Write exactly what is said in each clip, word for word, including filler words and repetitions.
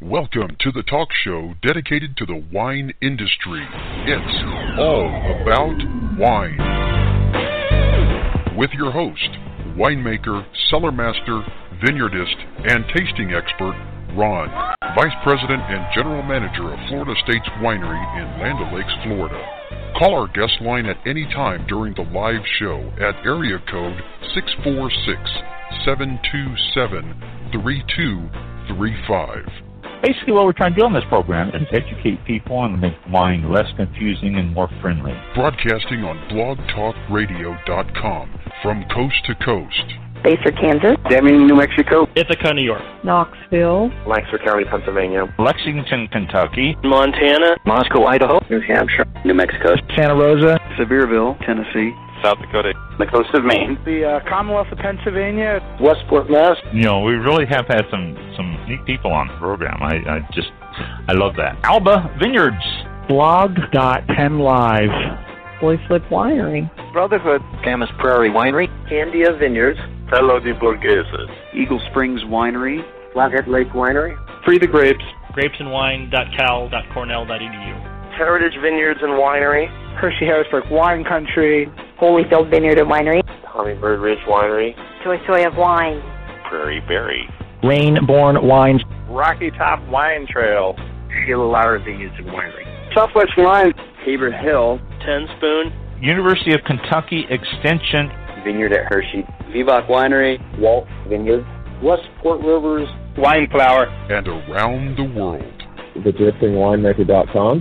Welcome to the talk show dedicated to the wine industry. It's all about wine. With your host, winemaker, cellar master, vineyardist, and tasting expert, Ron, Vice President and General Manager of Florida States Winery in Land O'Lakes, Florida. Call our guest line at any time during the live show at area code six four six, seven two seven, three two three five. Basically, what we're trying to do on this program is educate people and make wine less confusing and more friendly. Broadcasting on blog talk radio dot com from coast to coast. Baser, Kansas. Deming, New Mexico. Ithaca, New York. Knoxville. Lancaster County, Pennsylvania. Lexington, Kentucky. Montana. Moscow, Idaho. New Hampshire. New Mexico. Santa Rosa. Sevierville, Tennessee. South Dakota. The coast of Maine. The uh, Commonwealth of Pennsylvania. Westport, Mass. You know, we really have had some, some neat people on the program. I, I just, I love that. Alba Vineyards. blog dot penn live. Boy Flip Winery. Brotherhood. Camas Prairie Winery. Candia Vineyards. Hello de Burgueses. Eagle Springs Winery. Flathead Lake Winery. Free the Grapes. grapesandwine dot cal dot cornell dot e d u. Heritage Vineyards and Winery. Hershey Harrisburg Wine Country. Holyfield Vineyard and Winery. Hummingbird Ridge Winery. Choice Soy of Wine. Prairie Berry. Rainborn Wines. Rocky Top Wine Trail. Sheila Lauer Vineyards and Winery. Southwest Wine. Tabor Hill. Ten Spoon. University of Kentucky Extension. Vineyard at Hershey. Vivac Winery. Walt Vineyards. Westport Rivers. Wine Flower. And around the world. the drifting winemaker dot com.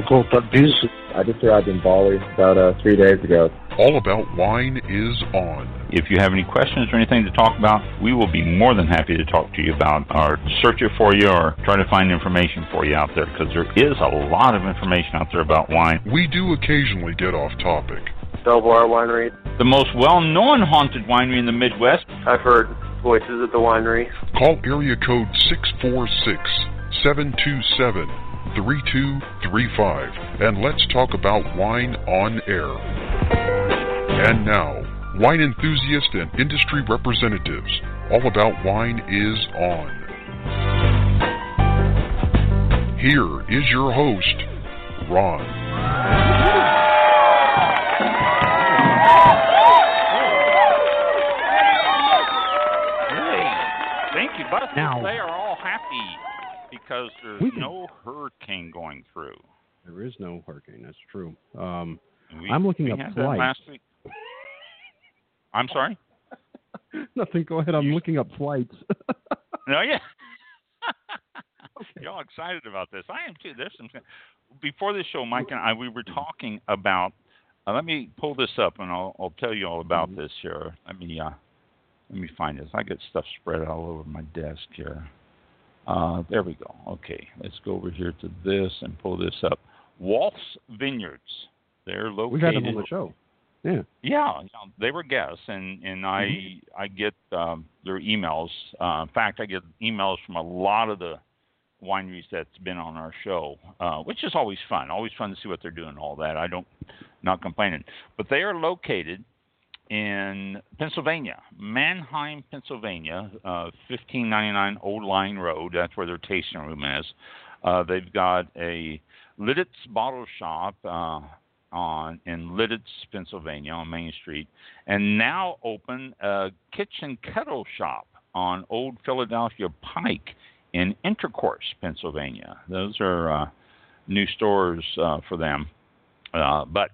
I just arrived in Bali about uh, three days ago. All About Wine is on. If you have any questions or anything to talk about, we will be more than happy to talk to you about or search it for you or try to find information for you out there, because there is a lot of information out there about wine. We do occasionally get off topic. Belvoir Winery. The most well-known haunted winery in the Midwest. I've heard voices at the winery. Call area code six four six, seven two seven, three two three five and let's talk about wine on air. And now, wine enthusiasts and industry representatives, All About Wine is on. Here is your host, Ron. Thank you, but Now, they are all happy because there's We can- no hurricane going through. There is no hurricane. That's true. Um, We, I'm looking we up had that flights. last week. I'm sorry? Nothing. Go ahead. I'm You- looking up flights. No, yeah. You're all excited about this. I am too. There's some. Before this show, Mike and I, we were talking about. Uh, let me pull this up, and I'll, I'll tell you all about Mm-hmm. this here. Let me uh, let me find this. I got stuff spread all over my desk here. Uh, there we go. Okay, let's go over here to this and pull this up. Waltz Vineyards. They're located. We've had them on the show. Yeah. Yeah, you know, they were guests, and and I Mm-hmm. I get um, their emails. Uh, in fact, I get emails from a lot of the wineries that's been on our show, uh, which is always fun. Always fun to see what they're doing, all that. I don't not complaining, but they are located in Pennsylvania, Manheim, Pennsylvania, uh, fifteen ninety-nine Old Line Road. That's where their tasting room is. Uh, they've got a Lidditz bottle shop uh, on in Lidditz, Pennsylvania, on Main Street, and now open a kitchen kettle shop on Old Philadelphia Pike in Intercourse, Pennsylvania. Those are uh, new stores uh, for them, uh, but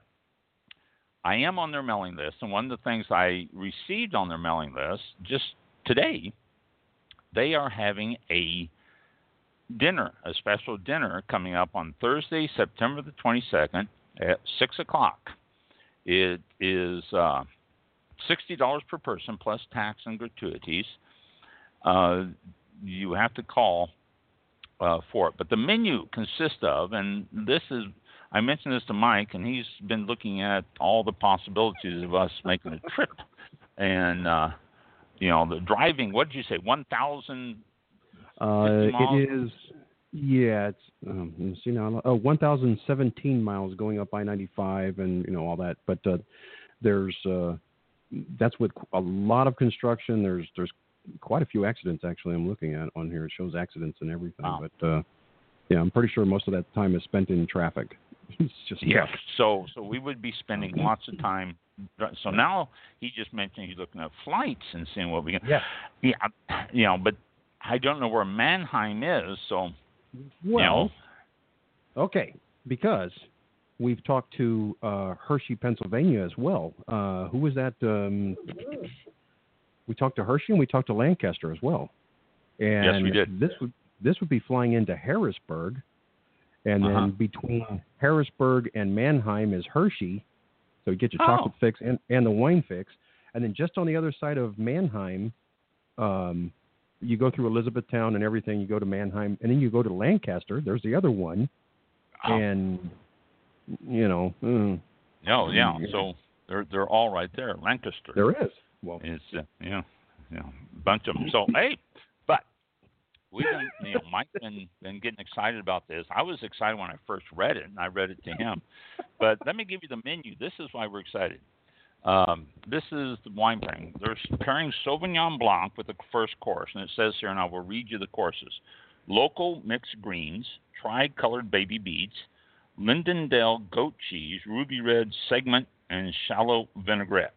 I am on their mailing list, and one of the things I received on their mailing list just today, they are having a dinner, a special dinner coming up on Thursday, September the twenty-second at six o'clock. It is uh, sixty dollars per person plus tax and gratuities. Uh, you have to call uh, for it. But the menu consists of, and this is, I mentioned this to Mike, and he's been looking at all the possibilities of us making a trip. And, uh, you know, the driving, what did you say, one thousand Uh, it is, yeah, it's, um, let me see now, oh, one thousand seventeen miles going up I ninety-five and, you know, all that. But uh, there's, uh, that's with a lot of construction. There's, there's quite a few accidents actually. I'm looking at on here. It shows accidents and everything, Wow. but uh, yeah, I'm pretty sure most of that time is spent in traffic. It's just Yeah. tough. So so we would be spending lots of time. So now he just mentioned he's looking at flights and seeing what we can. Yeah. Yeah. You know, but I don't know where Mannheim is. So Well, you know, okay, because we've talked to uh, Hershey, Pennsylvania as well. Uh, who was that? Um, we talked to Hershey and we talked to Lancaster as well. And Yes, we did. This would this would be flying into Harrisburg, and then Uh-huh. between Harrisburg and Mannheim is Hershey. So you get your Oh. chocolate fix and, and the wine fix, and then just on the other side of Mannheim, um, you go through Elizabethtown and everything. You go to Mannheim, and then you go to Lancaster. There's the other one, Oh. and you know, mm, no, yeah. So they're they're all right there. Lancaster. there is. Well, It's uh, yeah, yeah, a bunch of them. So hey, but we've been, you know, Mike's been been getting excited about this. I was excited when I first read it, and I read it to him. But let me give you the menu. This is why we're excited. Um, this is the wine pairing. They're pairing Sauvignon Blanc with the first course, and it says here, and I will read you the courses: local mixed greens, tri-colored baby beets, Lindendale goat cheese, ruby red segment, and shallow vinaigrette.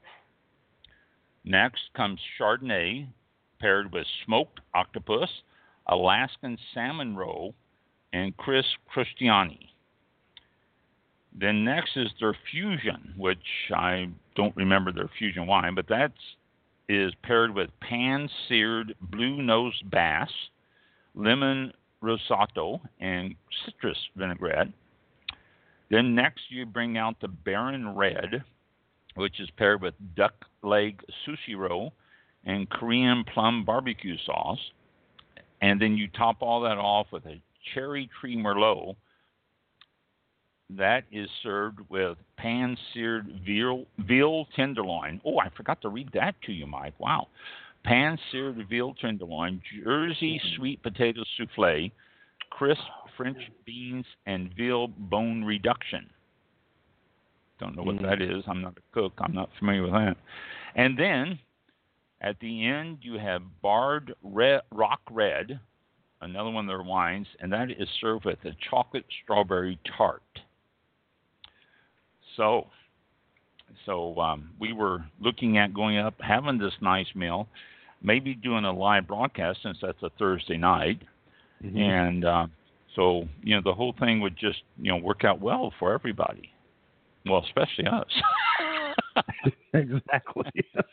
Next comes Chardonnay, paired with smoked octopus, Alaskan salmon roe, and Chris Christiani. Then next is their fusion, which I don't remember their fusion wine, but that is paired with pan-seared blue-nosed bass, lemon risotto, and citrus vinaigrette. Then next you bring out the Baron Red, which is paired with duck leg sushi roll and Korean plum barbecue sauce. And then you top all that off with a cherry tree merlot. That is served with pan-seared veal, veal tenderloin. Oh, I forgot to read that to you, Mike. Wow. Pan-seared veal tenderloin, Jersey sweet potato souffle, crisp French beans, and veal bone reduction. Don't know what mm. that is. I'm not a cook. I'm not familiar with that. And then at the end, you have Barred Red, Rock Red, another one of their wines, and that is served with a chocolate strawberry tart. So, so um, we were looking at going up, having this nice meal, maybe doing a live broadcast since that's a Thursday night, mm-hmm. and uh, so you know the whole thing would just you know work out well for everybody. Well, especially us. Exactly.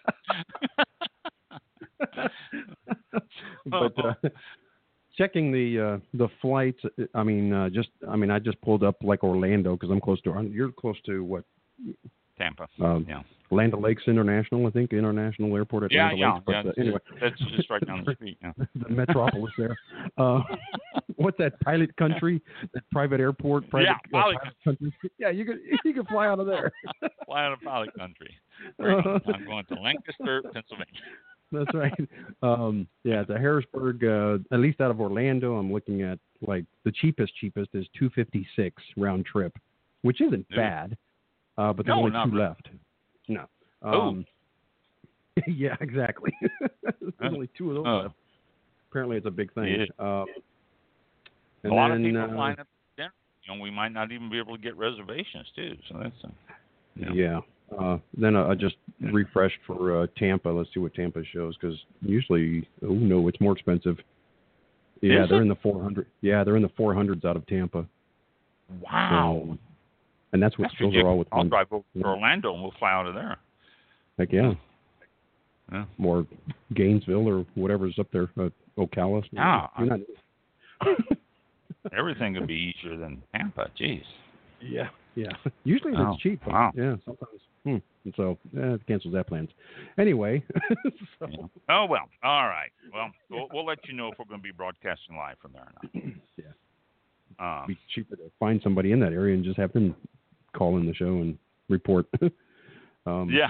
But uh, checking the uh, the flights, I mean, uh, just I mean, I just pulled up like Orlando because I'm close to. You're close to what? Tampa. Um, yeah. Land O'Lakes International, I think, International Airport at yeah, Land yeah, O'Lakes. But, yeah. uh, anyway, that's just right down the street. Yeah. The metropolis there. Uh, what's that? Pilot country? That private airport? Private, yeah, uh, pilot pilot country. Yeah, you could you could fly out of there. Fly out of pilot country. Right. I'm going to Lancaster, Pennsylvania. That's right. Um, yeah, the Harrisburg, uh, at least out of Orlando, I'm looking at like the cheapest, cheapest is two fifty-six round trip, which isn't Dude. bad, uh, but there's no, only not two really. left. No. Um, yeah, exactly. There's uh, only two of those uh, left. Apparently, it's a big thing. Yeah. Um, a lot then, of people uh, flying up to dinner. You know, we might not even be able to get reservations too. So that's uh, you know. yeah. Uh, then uh, I just refreshed for uh, Tampa. Let's see what Tampa shows because usually, oh no, it's more expensive. Yeah, Is they're it? in the four hundred. Yeah, they're in the four hundreds out of Tampa. Wow. So, and that's what That's those are all with. I'll one, drive over to Orlando and we'll fly out of there. Heck yeah. Yeah. Or Gainesville or whatever's up there. Uh, Ocala. Yeah. You're not... Everything would be easier than Tampa. Jeez. Yeah. Yeah. Usually Oh, it's cheap. wow. Yeah. Sometimes. Hmm. And so eh, it cancels that plans. Anyway. so, Yeah. Oh well. All right. Well, we'll, we'll let you know if we're going to be broadcasting live from there or not. yeah. Um, It'd be cheaper to find somebody in that area and just have them call in the show and report. um, yeah.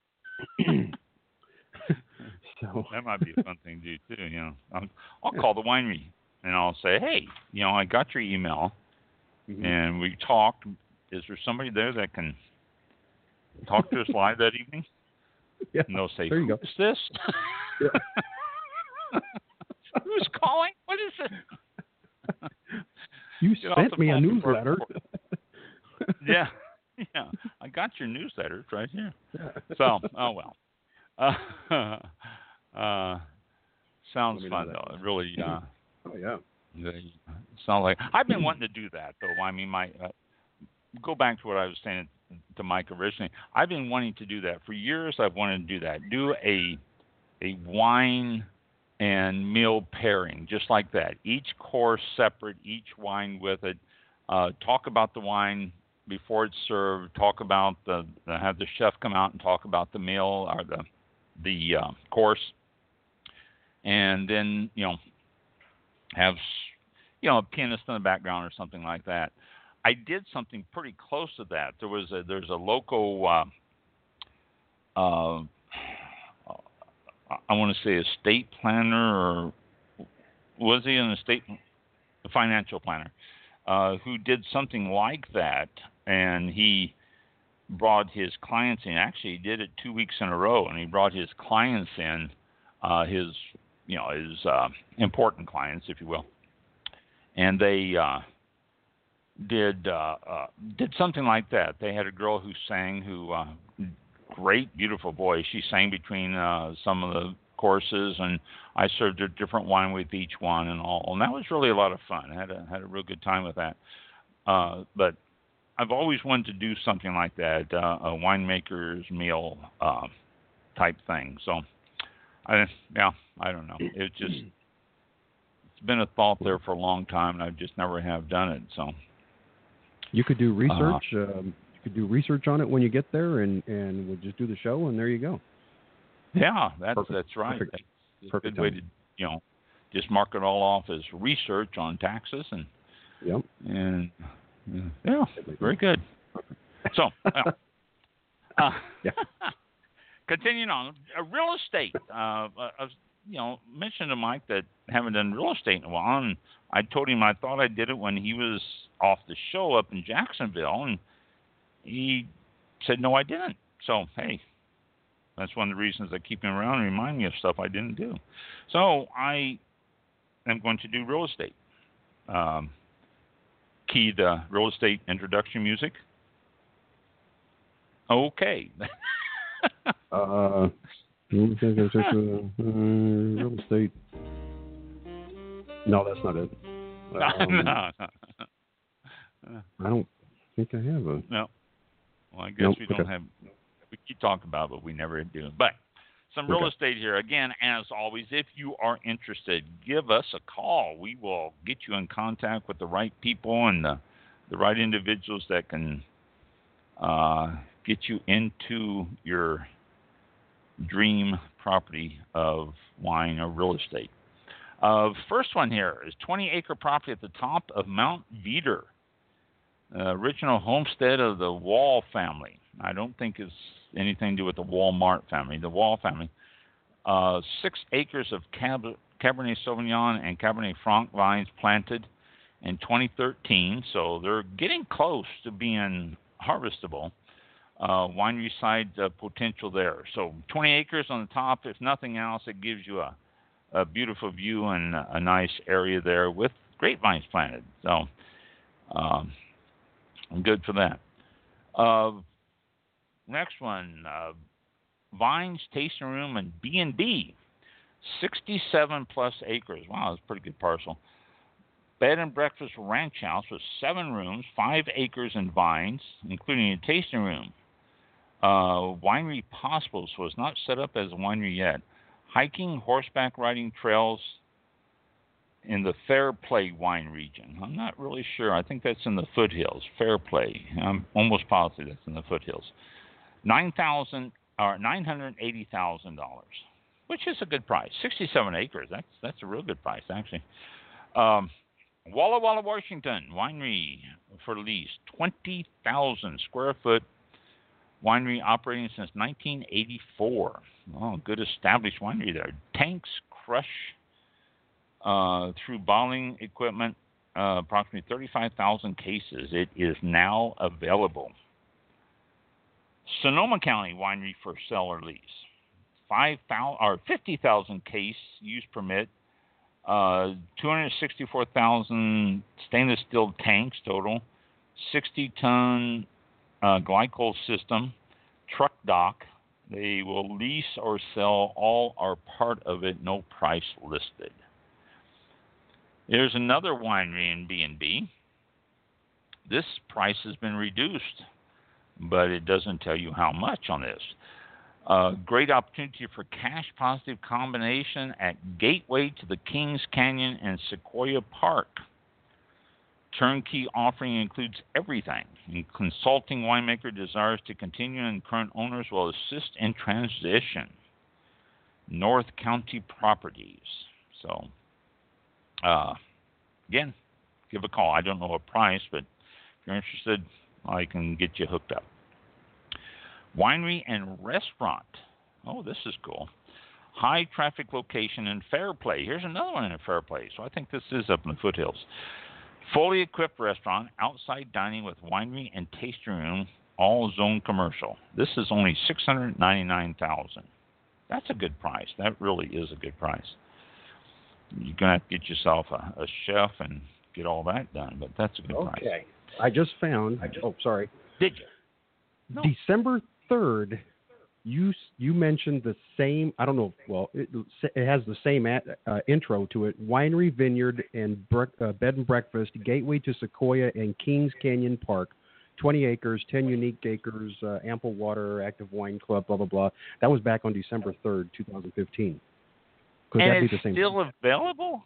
so That might be a fun thing to do too. You know, I'll, I'll call the winery and I'll say, hey, you know, I got your email mm-hmm. and we talked. Is there somebody there that can talk to us live that evening? Yeah. And they'll say, there you who's go. this? Yeah. Who's calling? What is it? You Get sent me a newsletter. yeah, yeah. I got your newsletter. It's right here. So, oh well. Uh, uh, sounds fun though. It really. Uh, oh yeah. They sound like I've been wanting to do that though. I mean, my uh, go back to what I was saying to Mike originally. I've been wanting to do that for years. I've wanted to do that. Do a a wine and meal pairing, just like that. Each course separate, each wine with it. Uh, talk about the wine before it's served. Talk about the have the chef come out and talk about the meal or the the uh, course, and then you know have you know a pianist in the background or something like that. I did something pretty close to that. There was a, there's a local. Uh, uh, I want to say estate planner, or was he an estate financial planner, uh, who did something like that, and he brought his clients in. Actually, he did it two weeks in a row, and he brought his clients in, uh, his you know his uh, important clients, if you will, and they uh, did uh, uh, did something like that. They had a girl who sang, who. Uh, Great, beautiful voice. She sang between uh, some of the courses, and I served a different wine with each one, and all. And that was really a lot of fun. I had a had a real good time with that. Uh, but I've always wanted to do something like that, uh, a winemaker's meal uh, type thing. So, I yeah, I don't know. It just it's been a thought there for a long time, and I just never have done it. So you could do research. Uh, um, could do research on it when you get there, and, and we'll just do the show, and there you go. Yeah, that's Perfect. that's right. Perfect. That's a Perfect good way time. to, you know, just mark it all off as research on taxes, and yep. and yeah, very good. So, well, uh, yeah. continuing on, uh, real estate. Uh, I was, you know, mentioned to Mike that I haven't done real estate in a while, and I told him I thought I did it when he was off the show up in Jacksonville, and he said, no, I didn't. So, hey, that's one of the reasons I keep him around and remind me of stuff I didn't do. So I am going to do real estate. Um, key the real estate introduction music. Okay. uh, real estate. No, that's not it. Um, no, no. I don't think I have a... No. Well, I guess nope, we don't okay. have, we keep talking about it, but we never do. But some real okay. estate here. Again, as always, if you are interested, give us a call. We will get you in contact with the right people and the, the right individuals that can uh, get you into your dream property of wine or real estate. Uh, first one here is twenty acre property at the top of Mount Veeder. Uh, original homestead of the Wall family. I don't think it's anything to do with the Walmart family. The Wall family. Uh, six acres of Cab- Cabernet Sauvignon and Cabernet Franc vines planted in twenty thirteen, so they're getting close to being harvestable. Uh, winery side uh, potential there. So twenty acres on the top. If nothing else, it gives you a, a beautiful view and a nice area there with grapevines planted. So. Um, I'm good for that. Uh, next one, uh, Vines Tasting Room and B and B, sixty-seven plus acres. Wow, that's a pretty good parcel. Bed and breakfast ranch house with seven rooms, five acres and vines, including a tasting room. Uh, winery possible, so it's not set up as a winery yet. Hiking, horseback riding trails in the Fairplay wine region. I'm not really sure. I think that's in the foothills. Fairplay. I'm almost positive that's in the foothills. Nine thousand or nine hundred eighty thousand dollars, which is a good price. Sixty-seven acres. That's that's a real good price, actually. Um, Walla Walla, Washington winery for lease. Twenty thousand square foot winery operating since nineteen eighty-four. Oh, good established winery there. Tanks crush. Uh, through bottling equipment, uh, approximately thirty-five thousand cases. It is now available. Sonoma County winery for sale or lease. five thousand or fifty thousand case use permit, uh, two hundred sixty-four thousand stainless steel tanks total, sixty ton uh, glycol system, truck dock. They will lease or sell all or part of it, no price listed. There's another winery in B and B. This price has been reduced, but it doesn't tell you how much on this. Uh, great opportunity for cash positive combination at Gateway to the Kings Canyon and Sequoia Park. Turnkey offering includes everything. A consulting winemaker desires to continue, and current owners will assist in transition. North County Properties. So, uh, again, give a call. I don't know a price, but if you're interested, I can get you hooked up. Winery and restaurant. Oh, this is cool. High traffic location in Fairplay. Here's another one in Fairplay. So I think this is up in the foothills. Fully equipped restaurant, outside dining with winery and tasting room, all zone commercial. This is only six hundred ninety-nine thousand dollars. That's a good price. That really is a good price. You're gonna have to get yourself a, a chef and get all that done, but that's a good okay. price. Okay. I just found. I just, oh, sorry. Did you? No. December third, you you mentioned the same. I don't know. Well, it, it has the same at, uh, intro to it. Winery, vineyard, and bre- uh, bed and breakfast. Gateway to Sequoia and Kings Canyon Park. twenty acres, ten unique acres, uh, ample water, active wine club, blah blah blah. That was back on December third, twenty fifteen. Could and that it's be the same still thing? available?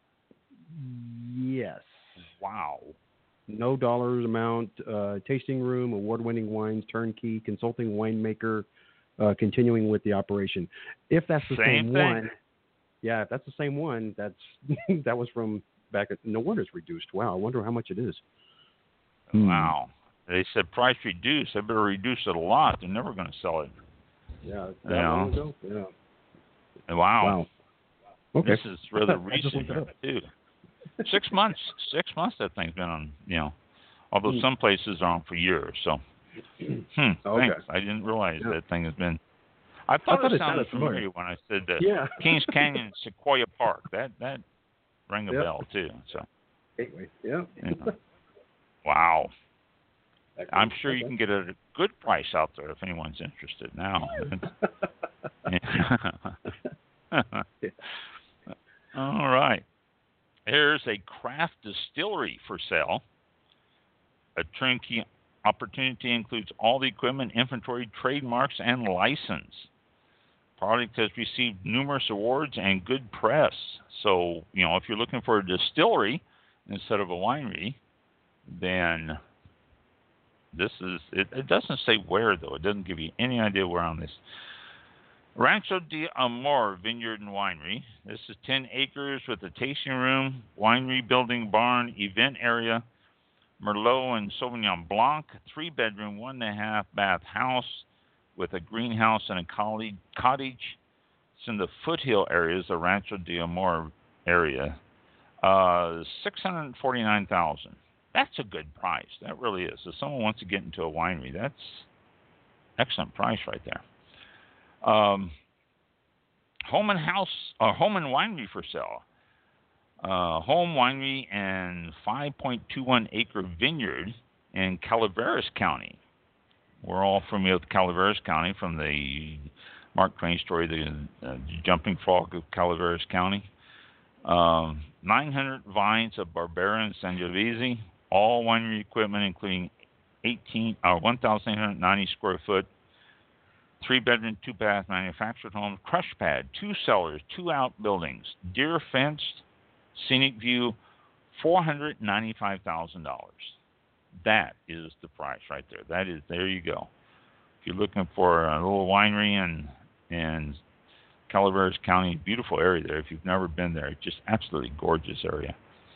Yes. Wow. No dollars amount, uh, tasting room, award-winning wines, turnkey, consulting winemaker, uh, continuing with the operation. If that's the same, same one, yeah, if that's the same one, that's that was from back at. No wonder it's reduced. Wow, I wonder how much it is. Wow. They said price reduced. They better reduce it a lot. They're never going to sell it. Yeah. You know? Ago? Yeah. Wow. Wow. Okay. This is rather I just recent looked it too. Six months. Six months that thing's been on, you know, although some places are on for years. So, hmm, Okay. thanks. I didn't realize Yeah. that thing has been. I thought, I thought it it sounded sounded familiar. familiar when I said that. Yeah. Kings Canyon, Sequoia Park. That that rang a Yep. bell too. So, Gateway. Yeah. yeah. Wow. Excellent. I'm sure you Okay. can get a good price out there if anyone's interested now. All right. Here's a craft distillery for sale. A turnkey opportunity includes all the equipment, inventory, trademarks, and license. Product has received numerous awards and good press. So, you know, if you're looking for a distillery instead of a winery, then this is, it, it doesn't say where, though. It doesn't give you any idea where on this. Rancho de Amor Vineyard and Winery. This is ten acres with a tasting room, winery building, barn, event area, Merlot and Sauvignon Blanc, three bedroom, one and a half bath house with a greenhouse and a cottage. It's in the foothill areas, the Rancho de Amor area. Uh, six hundred forty-nine thousand dollars. That's a good price. That really is. If someone wants to get into a winery, that's excellent price right there. Um, home and house, or home and winery for sale. Uh, home winery and five point two one acre vineyard in Calaveras County. We're all familiar with Calaveras County from the Mark Twain story, the uh, Jumping Frog of Calaveras County. Um, nine hundred vines of Barbera and Sangiovese. All winery equipment, including eighteen or one thousand eight hundred ninety square foot. Three bedroom, two bath manufactured home, crush pad, two cellars, two outbuildings, deer fenced, scenic view, four hundred ninety-five thousand dollars. That is the price right there. That is, there you go. If you're looking for a little winery in, in Calaveras County, beautiful area there. If you've never been there, just absolutely gorgeous area.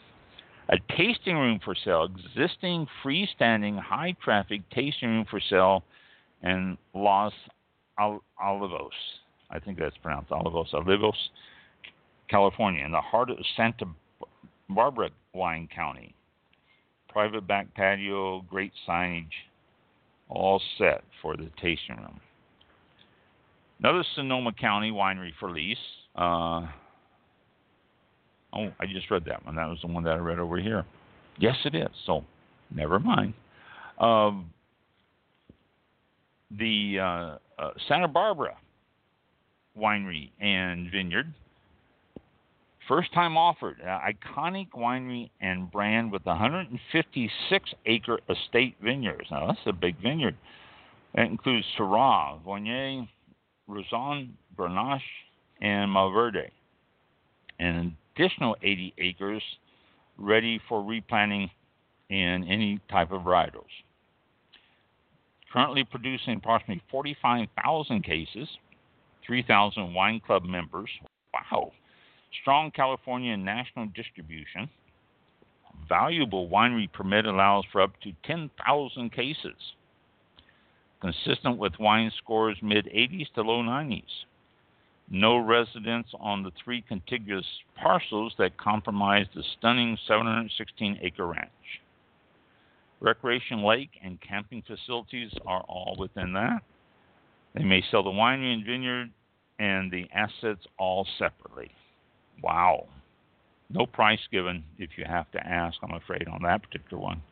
A tasting room for sale, existing freestanding high traffic tasting room for sale in Los Olivos. I think that's pronounced Olivos, Olivos, California, in the heart of Santa Barbara Wine County. Private back patio, great signage, all set for the tasting room. Another Sonoma County winery for lease. Uh, oh, I just read that one. That was the one that I read over here. Yes, it is. So, never mind. Um, the uh, uh, Santa Barbara Winery and Vineyard. First time offered. Uh, iconic winery and brand with one hundred fifty-six acre estate vineyards. Now, that's a big vineyard. That includes Syrah, Viognier, Roussanne, Grenache, and Malverde. An additional eighty acres ready for replanting in any type of varietals. Currently producing approximately forty-five thousand cases, three thousand wine club members. Wow. Strong California and national distribution. Valuable winery permit allows for up to ten thousand cases. Consistent with wine scores mid eighties to low nineties. No residents on the three contiguous parcels that comprise the stunning seven hundred sixteen acre ranch. Recreation lake and camping facilities are all within that. They may sell the winery and vineyard and the assets all separately. Wow. No price given if you have to ask, I'm afraid, on that particular one.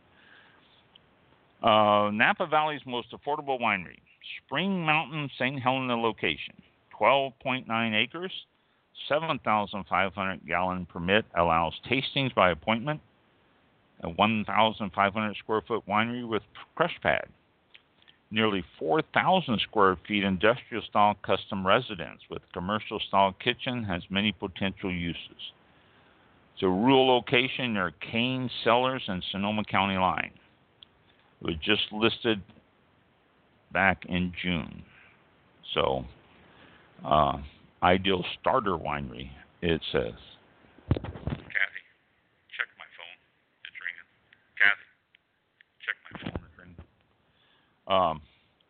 Uh, Napa Valley's most affordable winery, Spring Mountain Saint Helena location, twelve point nine acres, seven thousand five hundred gallon permit, allows tastings by appointment, a one thousand five hundred square foot winery with crush pad, nearly four thousand square feet industrial style custom residence with commercial style kitchen, has many potential uses. It's a rural location near Kane Cellars and Sonoma County line. It was just listed back in June. So, uh, ideal starter winery, it says. Kathy, check my phone. It's ringing. Kathy, check my phone. It's ringing. Um,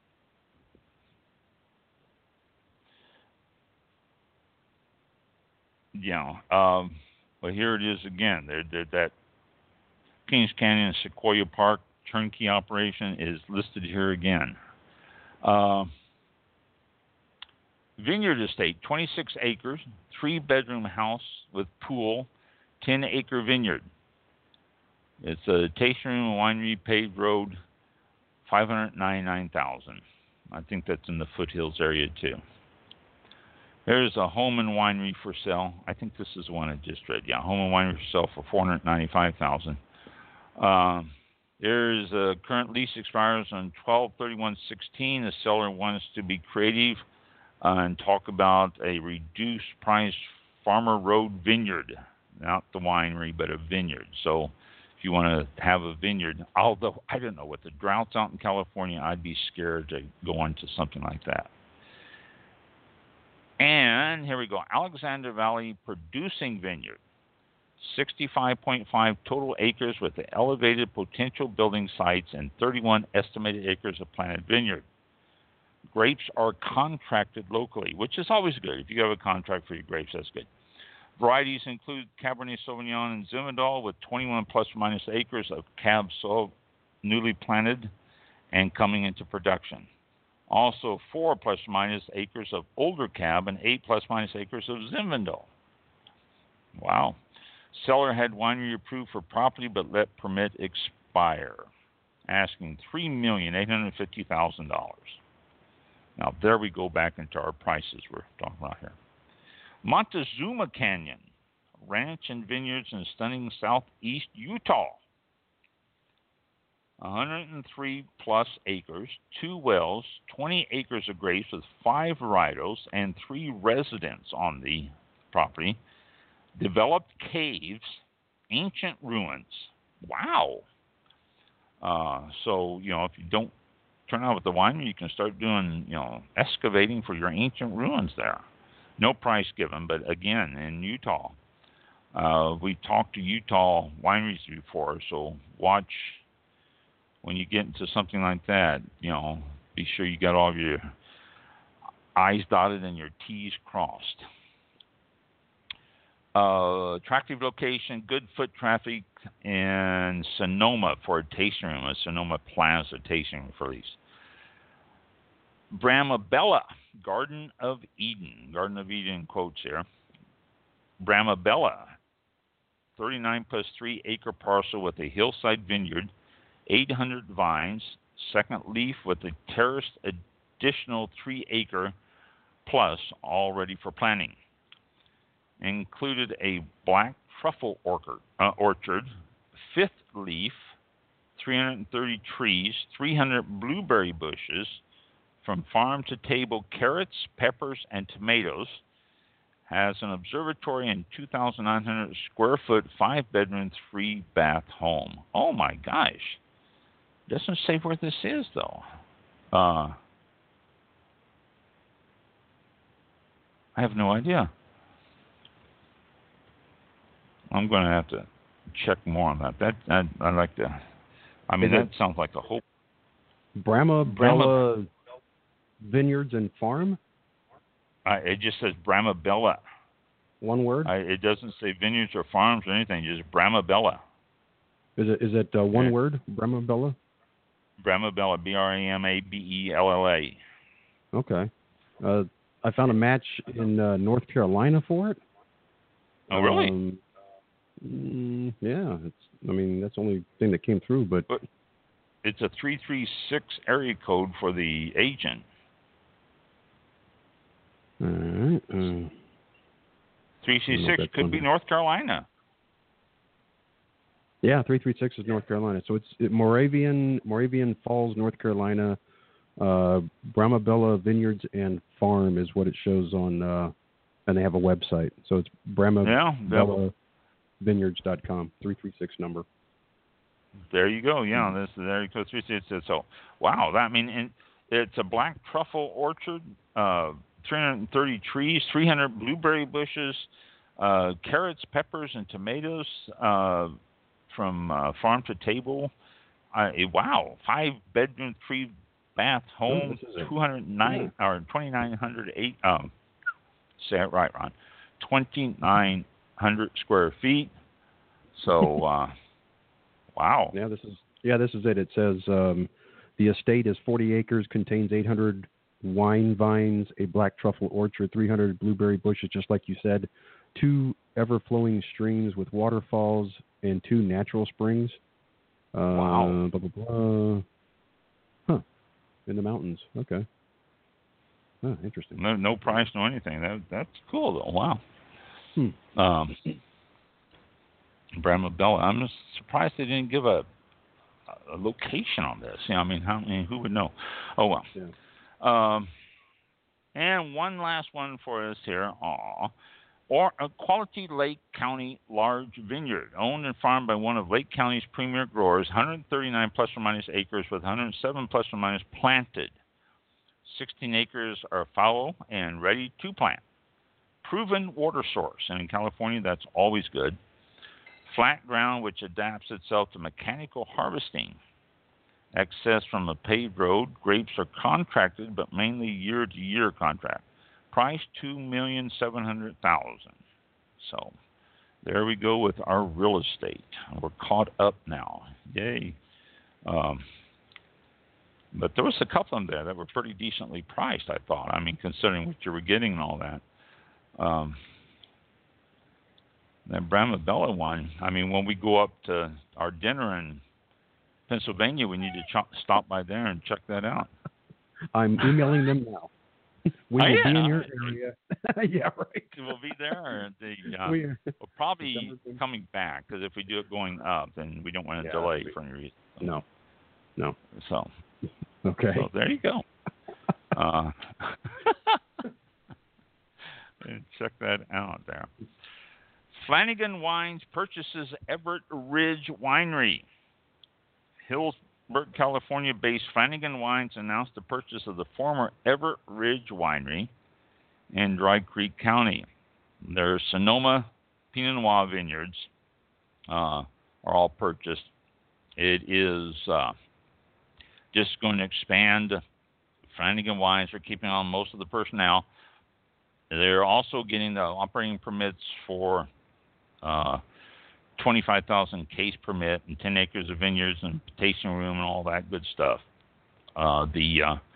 yeah. Um, well, here it is again. They're, they're, that Kings Canyon Sequoia Park turnkey operation is listed here again. Uh, Vineyard Estate, twenty-six acres, three-bedroom house with pool, ten-acre vineyard. It's a tasting room, winery, paved road, five hundred ninety-nine thousand dollars. I think that's in the foothills area too. There's a home and winery for sale. I think this is the one I just read. Yeah, home and winery for sale for four hundred ninety-five thousand dollars. Um, there's a current lease expires on twelve thirty-one sixteen. The seller wants to be creative uh, and talk about a reduced price Farmer Road vineyard, not the winery, but a vineyard. So if you want to have a vineyard, although I don't know, with the droughts out in California, I'd be scared to go into something like that. And here we go, Alexander Valley Producing Vineyard, sixty-five point five total acres with the elevated potential building sites and thirty-one estimated acres of planted vineyard. Grapes are contracted locally, which is always good. If you have a contract for your grapes, that's good. Varieties include Cabernet Sauvignon and Zinfandel with twenty-one plus or minus acres of Cab Sauv newly planted and coming into production. Also, four plus or minus acres of older Cab and eight plus minus acres of Zinfandel. Wow. Seller had winery approved for property but let permit expire, asking three million eight hundred fifty thousand dollars. Now, there we go back into our prices we're talking about here. Montezuma Canyon, ranch and vineyards in stunning southeast Utah. one hundred three plus acres, two wells, twenty acres of grapes with five varietals and three residents on the property. Developed caves, ancient ruins. Wow. Uh, so, you know, if you don't turn out with the winery, you can start doing, you know, excavating for your ancient ruins there. No price given, but again, in Utah. Uh, we talked to Utah wineries before, so watch when you get into something like that, you know, be sure you got all of your I's dotted and your T's crossed. Uh, attractive location, good foot traffic in Sonoma for a tasting room, a Sonoma Plaza tasting room for lease. Bramabella, Garden of Eden, Garden of Eden quotes here. Bramabella, thirty-nine plus three acre parcel with a hillside vineyard, eight hundred vines, second leaf with a terraced additional three acre plus all ready for planting. Included a black truffle orchard, uh, orchard fifth leaf, three hundred thirty trees, three hundred blueberry bushes, from farm to table carrots, peppers, and tomatoes. Has an observatory and two thousand nine hundred square foot, five bedroom, three bath home. Oh my gosh. Doesn't say where this is though. Uh, I have no idea. I'm going to have to check more on that. That I'd, I'd like to. I mean, that sounds like a whole. Bramabella Brahma, Vineyards and Farm. Uh, it just says Bramabella. One word. I, it doesn't say vineyards or farms or anything. Just Bramabella. Is it is it uh, one Yeah. word? Bramabella. Bramabella. B R A M A B E L L A. Okay. Uh, I found a match in uh, North Carolina for it. Oh, really? Um, mm, yeah. It's. I mean, that's the only thing that came through. But, but it's a three three six area code for the agent. All right. Uh, three three six could be North Carolina. Yeah, three three six is North Carolina. So it's it, Moravian Moravian Falls, North Carolina. Uh, Bramabella Vineyards and Farm is what it shows on, uh, and they have a website. So it's Bramabella Vineyards dot com, three three six number. There you go. Yeah, this there you go. three three six. So wow, that I mean, in, it's a black truffle orchard. Uh, three hundred thirty trees, three hundred blueberry bushes, uh, carrots, peppers, and tomatoes uh, from uh, farm to table. Uh, wow, five bedroom, three bath home, oh, two hundred nine yeah. or twenty nine hundred eight. Um, say it right, Ron. Twenty nine hundred square feet. So, uh, wow. Yeah, this is yeah, this is it. It says um, the estate is forty acres, contains eight hundred wine vines, a black truffle orchard, three hundred blueberry bushes, just like you said, two ever-flowing streams with waterfalls, and two natural springs. Uh, wow. Blah, blah, blah. Huh. In the mountains. Okay. Oh, interesting. No, no price, no anything. That That's cool, though. Wow. Hmm. Um, Bramabella. I'm just surprised they didn't give a, a location on this. You know, I mean, how, I mean, who would know? Oh, well. Yeah. Um, and one last one for us here. Aw. Or a Quality Lake County large vineyard, owned and farmed by one of Lake County's premier growers, one hundred thirty-nine plus or minus acres with one hundred seven plus or minus planted. sixteen acres are fallow and ready to plant. Proven water source, and in California that's always good. Flat ground which adapts itself to mechanical harvesting. Access from a paved road. Grapes are contracted, but mainly year-to-year contract. Price two million seven hundred thousand dollars. So there we go with our real estate. We're caught up now. Yay. Um, but there was a couple of them there that were pretty decently priced, I thought. I mean, considering what you were getting and all that. Um, that Bramabella one, I mean, when we go up to our dinner in Pennsylvania, we need to ch- stop by there and check that out. I'm emailing them now. We oh, will yeah. be in your area. Yeah, right. We'll be there. The, uh, we we'll probably coming back, because if we do it going up, then we don't want to yeah, delay we, for any reason. No. No. So. Okay. So there you go. uh, check that out there. Flanagan Wines purchases Everett Ridge Winery. Hillsburg, California-based Flanagan Wines announced the purchase of the former Everett Ridge Winery in Dry Creek County. Their Sonoma Pinot Noir vineyards uh, are all purchased. It is uh, just going to expand. Flanagan Wines are keeping on most of the personnel. They're also getting the operating permits for uh, twenty-five thousand case permit and ten acres of vineyards and tasting room and all that good stuff. Uh, the uh,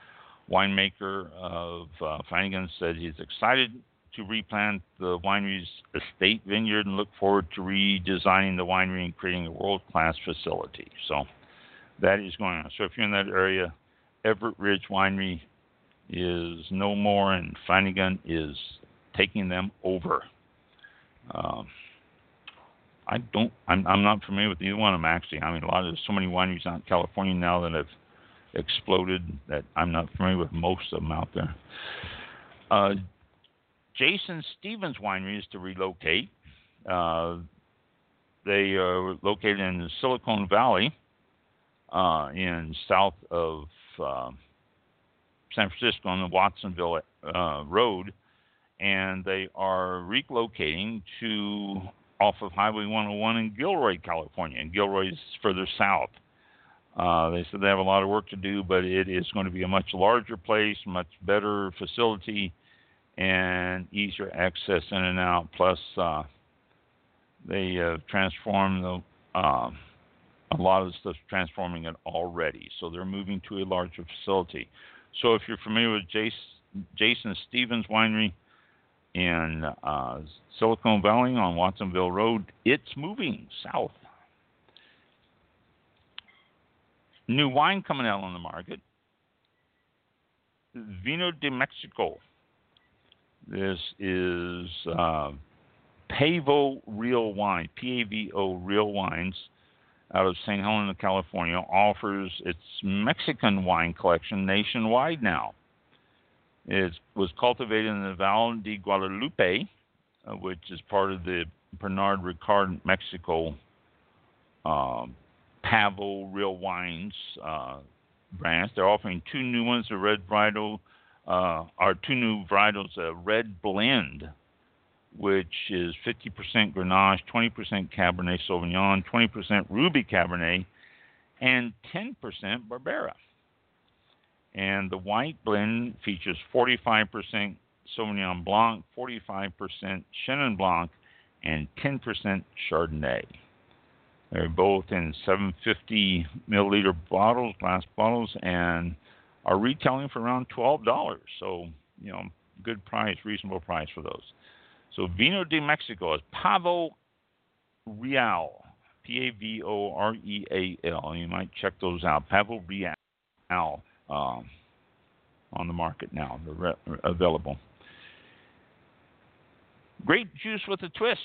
winemaker of uh, Flanagan, said he's excited to replant the winery's estate vineyard and look forward to redesigning the winery and creating a world-class facility. So that is going on. So if you're in that area, Everett Ridge Winery is no more, and Flanagan is taking them over. Um, I don't. I'm, I'm not familiar with either one of them, actually. I mean, a lot of there's so many wineries out in California now that have exploded that I'm not familiar with most of them out there. Uh, Jason Stevens Winery is to relocate. Uh, they are located in Silicon Valley, uh, in south of uh, San Francisco on the Watsonville uh, Road, and they are relocating to off of Highway one oh one in Gilroy, California. And Gilroy is further south. Uh, they said they have a lot of work to do, but it is going to be a much larger place, much better facility, and easier access in and out. Plus, uh, they uh, transformed the, uh, a lot of the stuff, transforming it already. So they're moving to a larger facility. So if you're familiar with Jason, Jason Stevens Winery in uh, Silicon Valley on Watsonville Road, it's moving south. New wine coming out on the market. Vino de Mexico. This is uh, Pavo Real Wine, P A V O Real Wines, out of Saint Helena, California, offers its Mexican wine collection nationwide now. It was cultivated in the Val de Guadalupe, uh, which is part of the Pernod Ricard Mexico uh, Pavo Real Wines uh, branch. They're offering two new ones, a red varietal, uh, or two new varietals, a red blend, which is fifty percent Grenache, twenty percent Cabernet Sauvignon, twenty percent Ruby Cabernet, and ten percent Barbera. And the white blend features forty-five percent Sauvignon Blanc, forty-five percent Chenin Blanc, and ten percent Chardonnay. They're both in seven hundred fifty milliliter bottles, glass bottles, and are retailing for around twelve dollars. So, you know, good price, reasonable price for those. So Vino de Mexico is Pavo Real, P A V O R E A L. You might check those out. Pavo Real. Um, on the market now. They're re- available. Grape juice with a twist.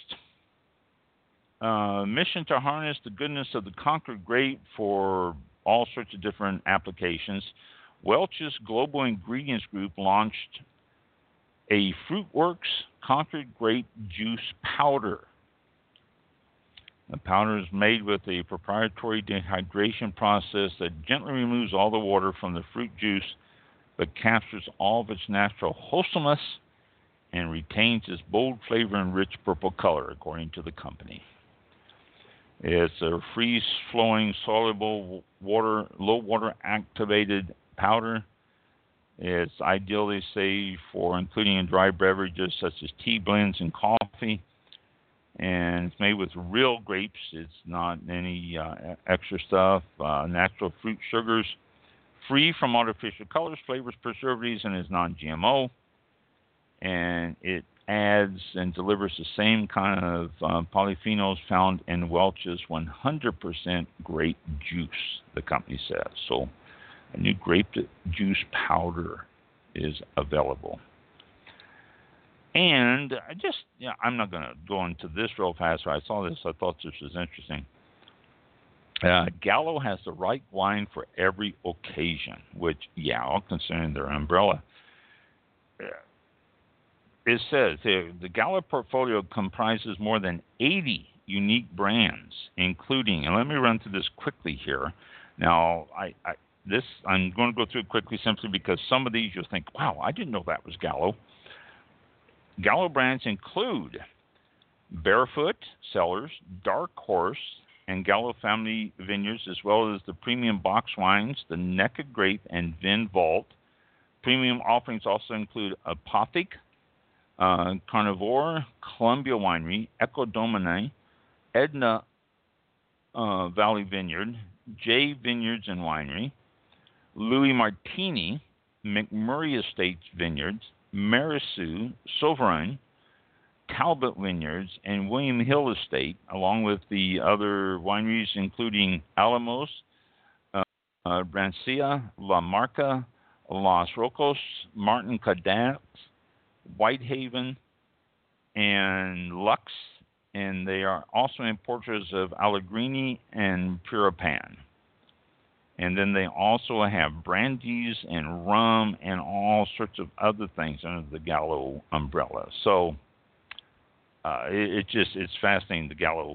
Uh, mission to harness the goodness of the Concord grape for all sorts of different applications. Welch's Global Ingredients Group launched a FruitWorks Concord grape juice powder. The powder is made with a proprietary dehydration process that gently removes all the water from the fruit juice but captures all of its natural wholesomeness and retains its bold flavor and rich purple color, according to the company. It's a free-flowing, soluble, water, low-water activated powder. It's ideal, they say, for including in dry beverages such as tea blends and coffee. And it's made with real grapes. It's not any uh, extra stuff. Uh, natural fruit sugars, free from artificial colors, flavors, preservatives, and is non-G M O. And it adds and delivers the same kind of uh, polyphenols found in Welch's one hundred percent grape juice, the company says. So a new grape juice powder is available. And I just, yeah, I'm not going to go into this real fast. I saw this. I thought this was interesting. Uh, Gallo has the right wine for every occasion, which, yeah, all concerning their umbrella. It says the, the Gallo portfolio comprises more than eighty unique brands, including, and let me run through this quickly here. Now, I, I this I'm going to go through it quickly simply because some of these you'll think, wow, I didn't know that was Gallo. Gallo brands include Barefoot Cellars, Dark Horse, and Gallo Family Vineyards, as well as the premium box wines, the Naked Grape, and Vin Vault. Premium offerings also include Apothic, uh, Carnivore, Columbia Winery, Echo Domine, Edna uh, Valley Vineyard, J Vineyards and Winery, Louis Martini, McMurray Estates Vineyards, Marisu, Sovereign, Talbot Vineyards, and William Hill Estate, along with the other wineries including Alamos, uh, uh, Brancia, La Marca, Los Rocos, Martin Cadats, Whitehaven, and Lux, and they are also importers of Allegrini and Puripan. And then they also have brandies and rum and all sorts of other things under the Gallo umbrella. So uh, it, it just it's fascinating, the Gallo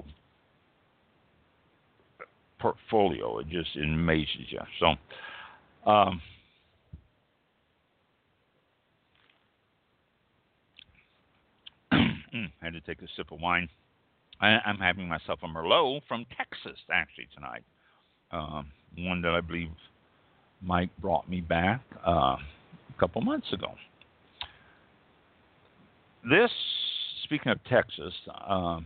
portfolio. It just it amazes you. So um, I had to take a sip of wine. I, I'm having myself a Merlot from Texas actually tonight. Um, one that I believe Mike brought me back uh, a couple months ago. This, speaking of Texas, uh,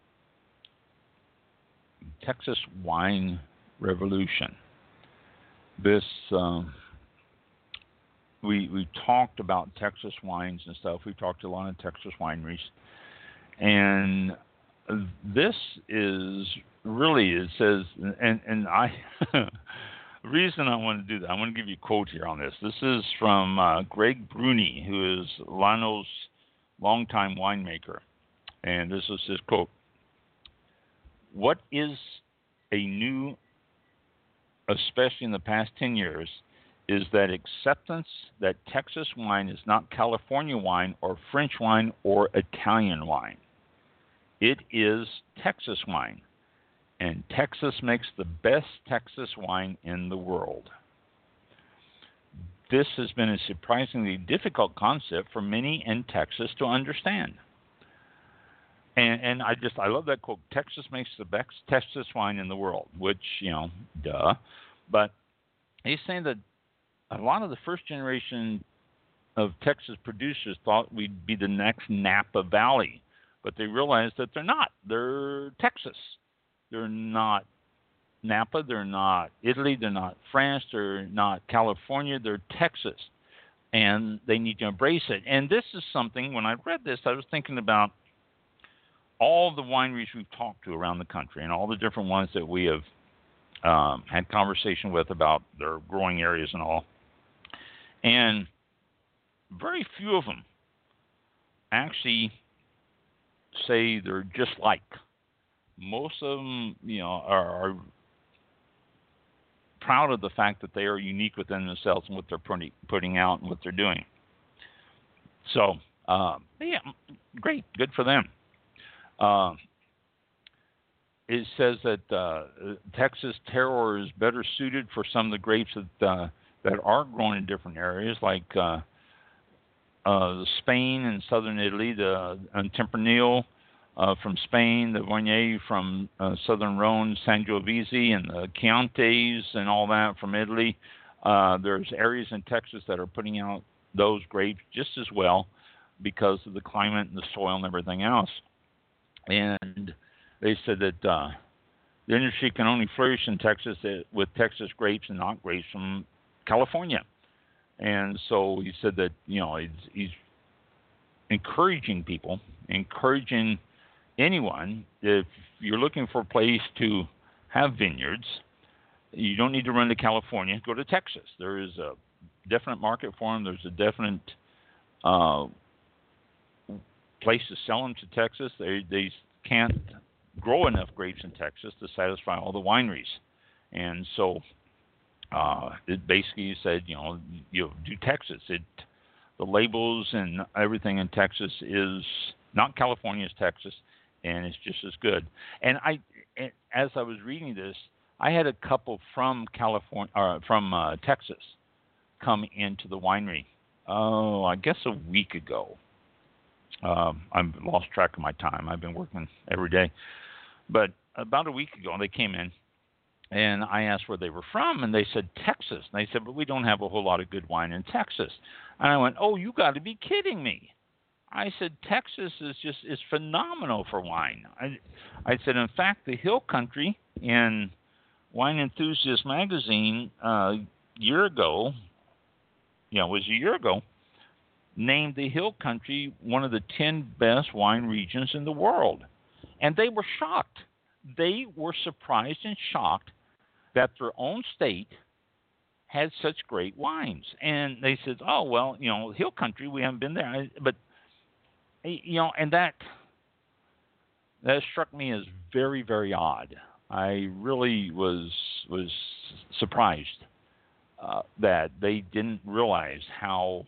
Texas Wine Revolution. This um, we we talked about Texas wines and stuff. We talked to a lot of Texas wineries, and this is really, it says, and, and I, the reason I want to do that, I want to give you a quote here on this. This is from uh, Greg Bruni, who is Llano's longtime winemaker. And this is his quote. What is a new, especially in the past ten years, is that acceptance that Texas wine is not California wine or French wine or Italian wine. It is Texas wine, and Texas makes the best Texas wine in the world. This has been a surprisingly difficult concept for many in Texas to understand. And, and I just, I love that quote, Texas makes the best Texas wine in the world, which, you know, duh. But he's saying that a lot of the first generation of Texas producers thought we'd be the next Napa Valley. But they realized that they're not. They're Texas. They're not Napa. They're not Italy. They're not France. They're not California. They're Texas. And they need to embrace it. And this is something, when I read this, I was thinking about all the wineries we've talked to around the country and all the different ones that we have um, had conversation with about their growing areas and all. And very few of them actually say they're just like. Most of them, you know, are, are proud of the fact that they are unique within themselves and what they're putting, putting out and what they're doing. So, uh, yeah, great, good for them. Uh, it says that uh, Texas terroir is better suited for some of the grapes that uh, that are grown in different areas, like uh, uh, Spain and southern Italy, the uh, Tempranillo uh, from Spain, the Viognier from uh, southern Rhone, Sangiovese, and the Chiantis and all that from Italy. Uh, there's areas in Texas that are putting out those grapes just as well because of the climate and the soil and everything else. And they said that uh, the industry can only flourish in Texas with Texas grapes and not grapes from California. And so he said that, you know, he's, he's encouraging people, encouraging anyone, if you're looking for a place to have vineyards, you don't need to run to California, go to Texas. There is a definite market for them. There's a definite uh, place to sell them to Texas. They, they can't grow enough grapes in Texas to satisfy all the wineries. And so uh, it basically said, you know, you do Texas. It, the labels and everything in Texas is not California's Texas, and it's just as good. And I, as I was reading this, I had a couple from California, or from uh, Texas, come into the winery. Oh, I guess a week ago. Um, I've lost track of my time. I've been working every day, but about a week ago they came in, and I asked where they were from, and they said Texas. And they said, but we don't have a whole lot of good wine in Texas. And I went, oh, you got to be kidding me. I said, Texas is just is phenomenal for wine. I, I said, in fact, the Hill Country in Wine Enthusiast magazine uh, a year ago, you know, it was a year ago, named the Hill Country one of the ten best wine regions in the world. And they were shocked. They were surprised and shocked that their own state had such great wines. And they said, oh, well, you know, Hill Country, we haven't been there. But, you know, and that that struck me as very, very odd. I really was was surprised uh, that they didn't realize how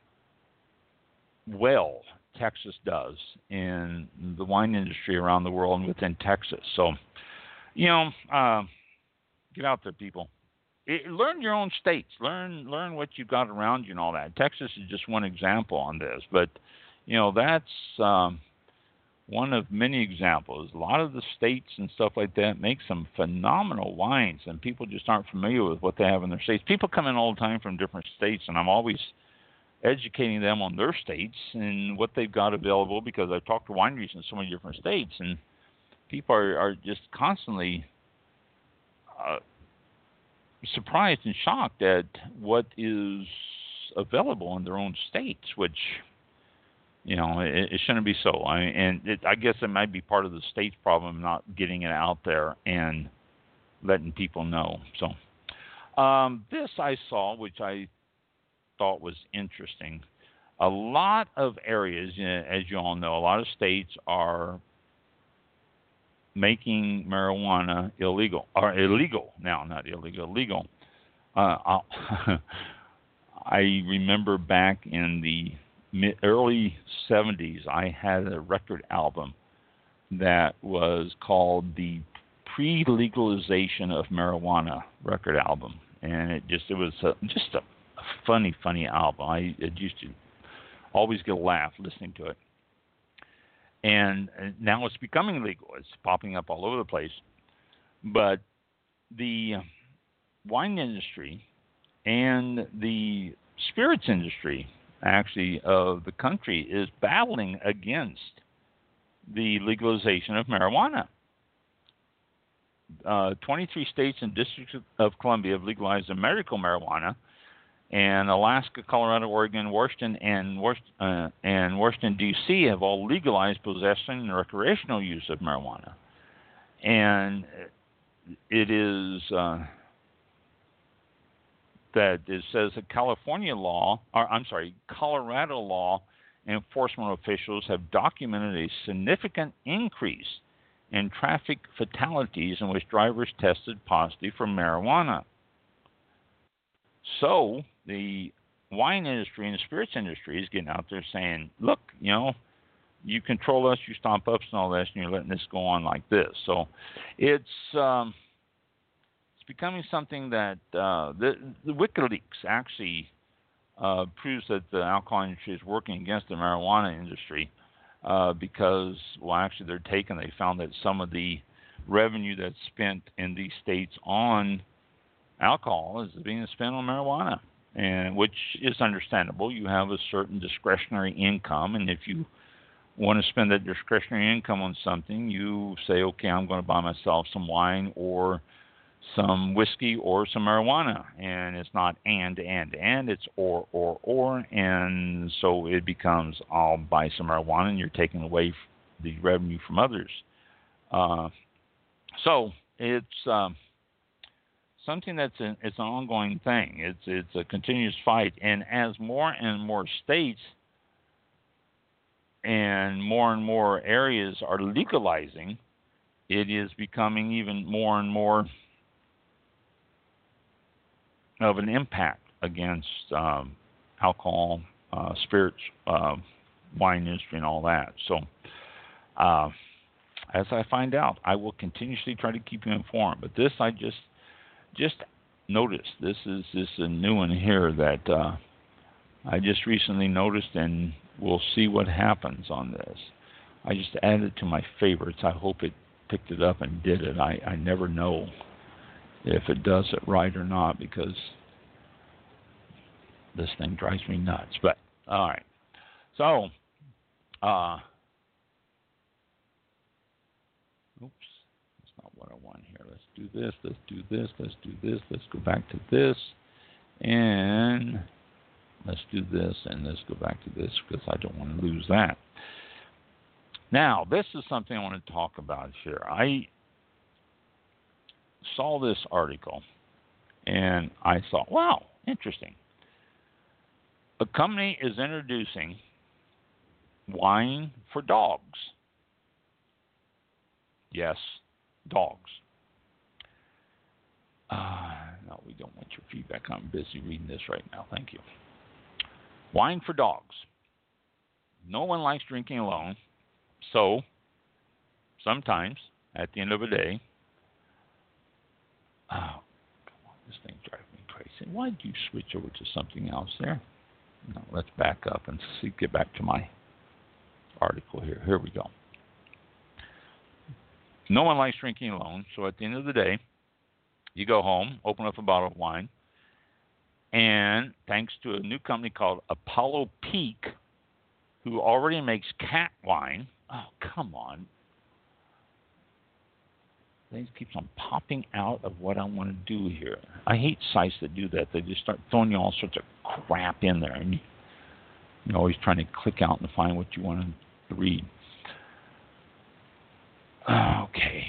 well Texas does in the wine industry around the world and within Texas. So, you know, uh, get out there, people. It, learn your own states. Learn learn what you've got around you and all that. Texas is just one example on this, but you know that's um, one of many examples. A lot of the states and stuff like that make some phenomenal wines, and people just aren't familiar with what they have in their states. People come in all the time from different states, and I'm always educating them on their states and what they've got available, because I talk to wineries in so many different states, and people are, are just constantly uh, surprised and shocked at what is available in their own states, which, you know, it, it shouldn't be so. I, and it, I guess it might be part of the state's problem, not getting it out there and letting people know. So um, this I saw, which I thought was interesting. A lot of areas, as you all know, a lot of states are making marijuana illegal, or illegal now, not illegal, illegal. Uh, I remember back in the mid, early seventies, I had a record album that was called the Pre-Legalization of Marijuana record album, and it just it was a, just a funny, funny album. I it used to always get a laugh listening to it. And now it's becoming legal. It's popping up all over the place. But the wine industry and the spirits industry, actually, of the country is battling against the legalization of marijuana. Uh, twenty-three states and District of Columbia have legalized medical marijuana, and Alaska, Colorado, Oregon, Washington, and uh, and Washington D C have all legalized possession and recreational use of marijuana. And it is uh, that it says that California law, or I'm sorry, Colorado law enforcement officials have documented a significant increase in traffic fatalities in which drivers tested positive for marijuana. So the wine industry and the spirits industry is getting out there saying, look, you know, you control us, you stomp us and all this, and you're letting this go on like this. So it's um, it's becoming something that uh, the, the WikiLeaks actually uh, proves that the alcohol industry is working against the marijuana industry uh, because, well, actually they're taking, they found that some of the revenue that's spent in these states on alcohol is being spent on marijuana, and which is understandable. You have a certain discretionary income, and if you want to spend that discretionary income on something, you say, okay, I'm going to buy myself some wine or some whiskey or some marijuana, and it's not and, and, and, it's or, or, or, and so it becomes I'll buy some marijuana, and you're taking away the revenue from others. Uh, so it's um, something that's an, it's an ongoing thing. It's it's a continuous fight, and as more and more states and more and more areas are legalizing, it is becoming even more and more of an impact against um, alcohol, uh, spirits, uh, wine industry, and all that. So, uh, as I find out, I will continuously try to keep you informed. But this, I just just noticed. This is this is a new one here that uh, I just recently noticed, and we'll see what happens on this. I just added it to my favorites. I hope it picked it up and did it. I, I never know if it does it right or not, because this thing drives me nuts. But all right, so uh, oops, that's not what I want here. Let's do this. Let's do this. Let's do this. Let's go back to this, and let's do this, and let's go back to this because I don't want to lose that. Now, this is something I want to talk about here. I saw this article, and I thought, wow, interesting. A company is introducing wine for dogs. Yes, dogs. Uh, no, we don't want your feedback. I'm busy reading this right now. Thank you. Wine for dogs. No one likes drinking alone, so sometimes at the end of the day, oh, come on, this thing drives me crazy. Why did you switch over to something else there? No, let's back up and see, get back to my article here. Here we go. No one likes drinking alone, so at the end of the day, you go home, open up a bottle of wine, and thanks to a new company called Apollo Peak, who already makes cat wine. Oh, come on. Things keeps on popping out of what I want to do here. I hate sites that do that. They just start throwing you all sorts of crap in there, and you, you're always trying to click out and find what you want to read. Okay.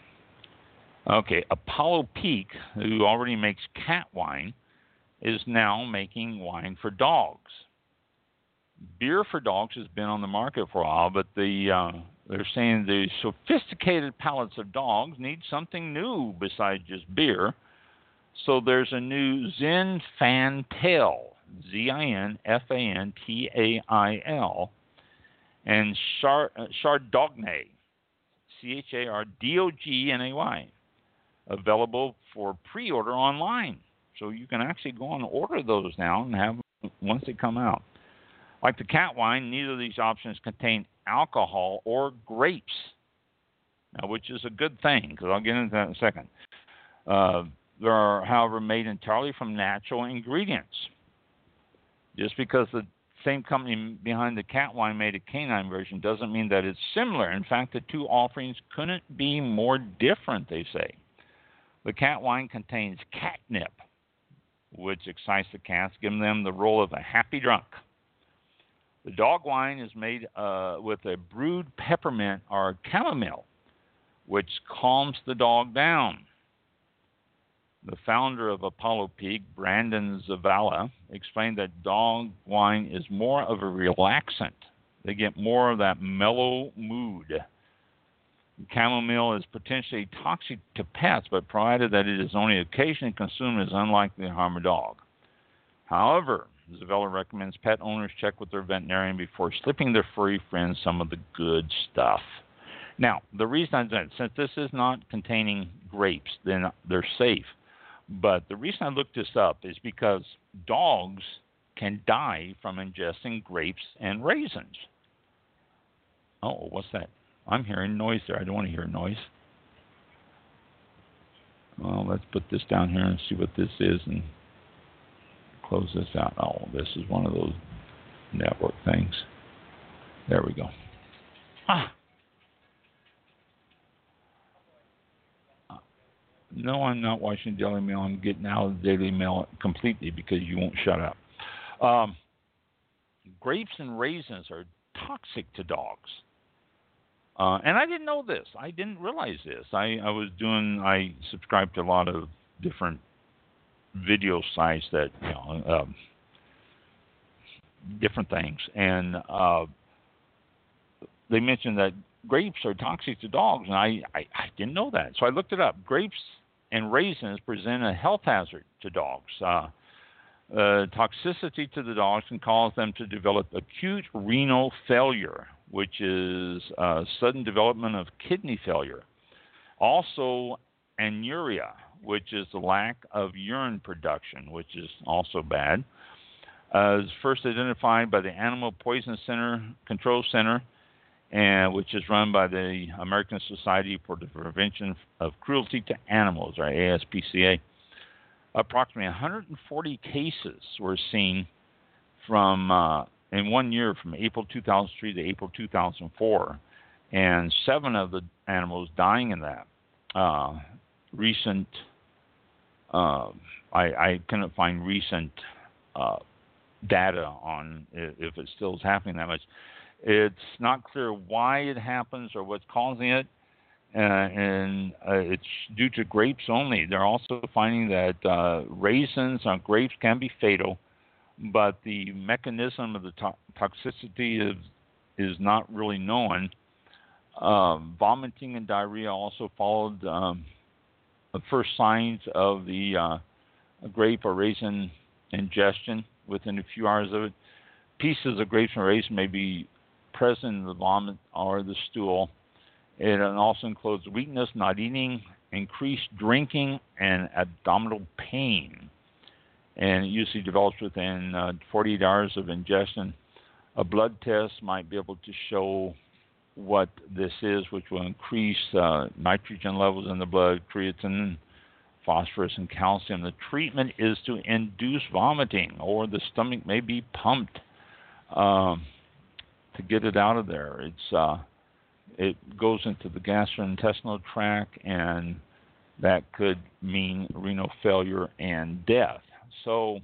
Okay, Apollo Peak, who already makes cat wine, is now making wine for dogs. Beer for dogs has been on the market for a while, but the uh, they're saying the sophisticated palates of dogs need something new besides just beer. So there's a new Zinfandel, Z I N F A N T A I L, and Char- Chardonnay, C H A R D O G N A Y, available for pre-order online. So you can actually go and order those now and have them once they come out. Like the cat wine, neither of these options contain alcohol or grapes, now, which is a good thing, because I'll get into that in a second. Uh, they are, however, made entirely from natural ingredients. Just because the same company behind the cat wine made a canine version doesn't mean that it's similar. In fact, the two offerings couldn't be more different, they say. The cat wine contains catnip, which excites the cats, giving them the role of a happy drunk. The dog wine is made uh, with a brewed peppermint or chamomile, which calms the dog down. The founder of Apollo Peak, Brandon Zavala, explained that dog wine is more of a relaxant. They get more of that mellow mood. Chamomile is potentially toxic to pets, but provided that it is only occasionally consumed, is unlikely to harm a dog. However, Zavala recommends pet owners check with their veterinarian before slipping their furry friends some of the good stuff. Now, the reason I said, since this is not containing grapes, then they're safe. But the reason I looked this up is because dogs can die from ingesting grapes and raisins. Oh, what's that? I'm hearing noise there. I don't want to hear noise. Well, let's put this down here and see what this is and close this out. Oh, this is one of those network things. There we go. Ah. No, I'm not watching Daily Mail. I'm getting out of the Daily Mail completely because you won't shut up. Um, grapes and raisins are toxic to dogs. Uh, and I didn't know this. I didn't realize this. I, I was doing, I subscribed to a lot of different video sites that, you know, um, different things. And uh, they mentioned that grapes are toxic to dogs, and I, I, I didn't know that. So I looked it up. Grapes and raisins present a health hazard to dogs. Uh, uh, toxicity to the dogs can cause them to develop acute renal failure, which is uh, sudden development of kidney failure. Also, anuria, which is the lack of urine production, which is also bad. Uh, is first identified by the Animal Poison Center Control Center, and which is run by the American Society for the Prevention of Cruelty to Animals, or A S P C A. Approximately one hundred forty cases were seen from uh, in one year, from April two thousand three to April two thousand four, and seven of the animals dying in that. Uh, recent, uh, I, I couldn't find recent uh, data on if it still is happening that much. It's not clear why it happens or what's causing it, uh, and uh, it's due to grapes only. They're also finding that uh, raisins on grapes can be fatal, but the mechanism of the to- toxicity is is not really known. Um, vomiting and diarrhea also followed um, the first signs of the uh, grape or raisin ingestion within a few hours of it. Pieces of grapes and raisin may be present in the vomit or the stool. It also includes weakness, not eating, increased drinking, and abdominal pain. And it usually develops within uh, forty-eight hours of ingestion. A blood test might be able to show what this is, which will increase uh, nitrogen levels in the blood, creatine, phosphorus, and calcium. The treatment is to induce vomiting, or the stomach may be pumped um, to get it out of there. It's uh, it goes into the gastrointestinal tract, and that could mean renal failure and death. So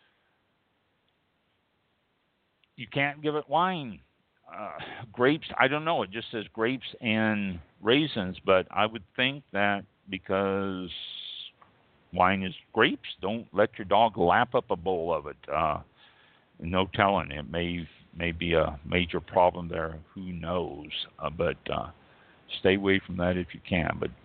you can't give it wine. Uh, grapes, I don't know. It just says grapes and raisins, but I would think that because wine is grapes, don't let your dog lap up a bowl of it. Uh, no telling. It may may be a major problem there. Who knows? Uh, but uh, stay away from that if you can. But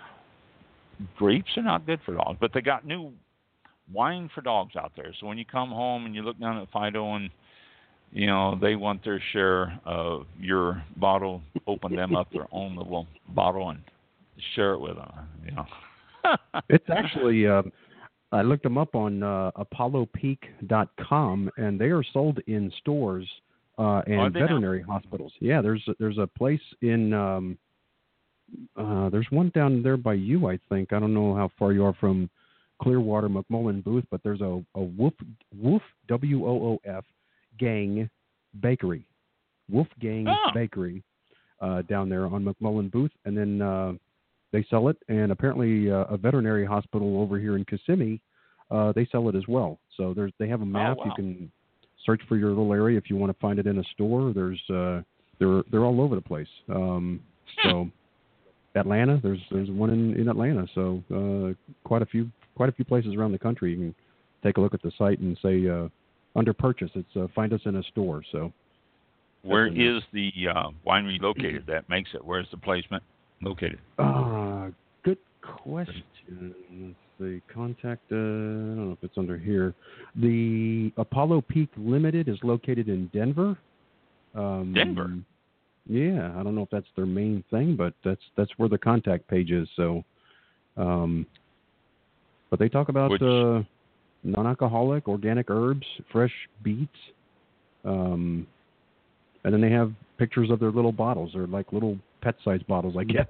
grapes are not good for dogs. But they got new wine for dogs out there. So when you come home and you look down at Fido and you know, they want their share of your bottle, open them up their own little bottle and share it with them, you know. It's actually, uh, I looked them up on uh, apollo peak dot com, and they are sold in stores uh, and veterinary now? hospitals. Yeah, there's there's a place in, um, uh, there's one down there by you, I think. I don't know how far you are from Clearwater, McMullen Booth, but there's a, a Wolf, Wolf, W O O F, Gang Bakery, Wolfgang oh. Bakery, uh, down there on McMullen Booth, and then uh, they sell it. And apparently, uh, a veterinary hospital over here in Kissimmee, uh, they sell it as well. So there's they have a map. Oh, wow. You can search for your little area if you want to find it in a store. There's uh, they're they're all over the place. Um, so Atlanta, there's there's one in, in Atlanta. So uh, quite a few quite a few places around the country. You can take a look at the site and say. Uh, Under purchase, it's uh, find us in a store. So, where is the uh, winery located? That makes it. Where's the placement located? Uh, good question. Let's see. Contact. Uh, I don't know if it's under here. The Apollo Peak Limited is located in Denver. Um, Denver. Yeah, I don't know if that's their main thing, but that's that's where the contact page is. So, um, but they talk about. Which, uh, non-alcoholic, organic herbs, fresh beets, um, and then they have pictures of their little bottles. They're like little pet-sized bottles, I guess.